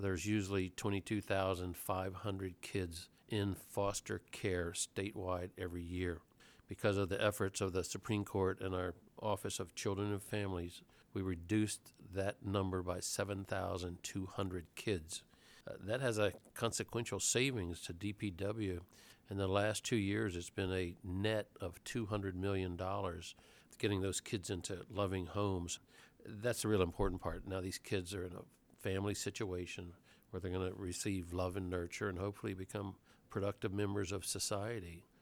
there's usually 22,500 kids in foster care statewide every year. Because of the efforts of the Supreme Court and our Office of Children and Families, we reduced that number by 7,200 kids. That has a consequential savings to DPW. In the last 2 years, it's been a net of $200 million getting those kids into loving homes. That's the real important part. Now these kids are in a family situation where they're going to receive love and nurture and hopefully become productive members of society.